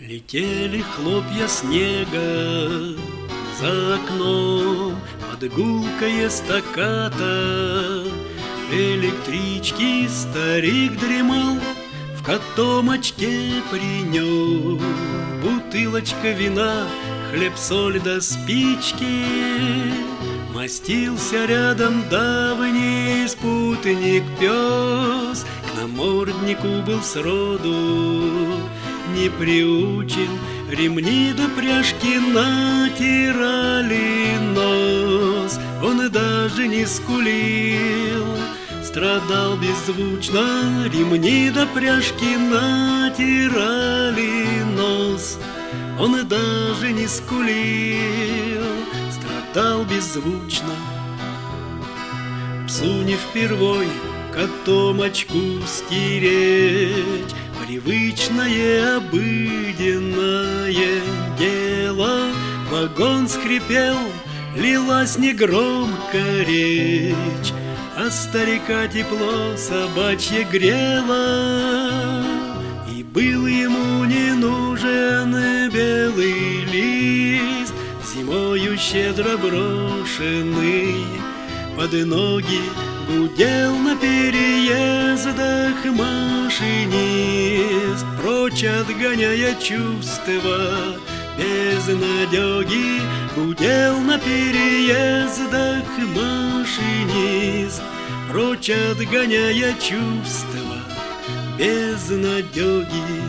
Летели хлопья снега за окном, под гулкое стаккато электрички старик дремал, в котомочке при нем бутылочка вина, хлеб, соль да спички. Мастился рядом давний спутник пес, к наморднику был сроду не приучен, ремни до пряжки натирали нос. Он даже не скулил, страдал беззвучно, ремни до пряжки натирали нос. Он даже не скулил, страдал беззвучно. Псу не впервой котомочку стереть, привычное обыденное дело. Вагон скрипел, лилась негромко речь, а старика тепло собачье грело. И был ему не нужен белый лист, зимою щедро брошенный под ноги. Гудел на переездах машинист, прочь отгоняя чувства безнадеги. Гудел на переездах машинист, прочь отгоняя чувства безнадеги.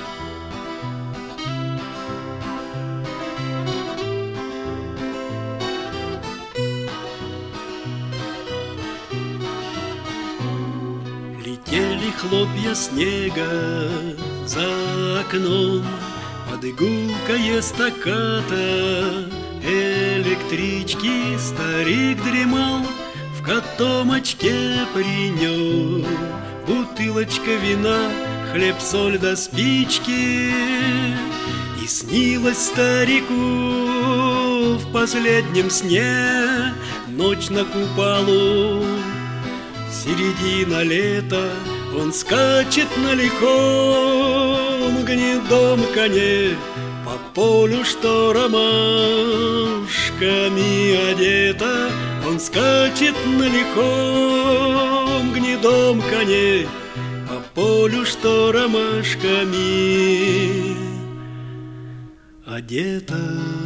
Летели хлопья снега за окном, под гулкое стаккато электрички старик дремал, в котомочке при нем бутылочка вина, хлеб, соль да спички. И снилось старику в последнем сне ночь на Купалу, середина лета. Он скачет на лихом гнедом коне по полю, что ромашками одета. Он скачет на лихом гнедом коне по полю, что ромашками одета.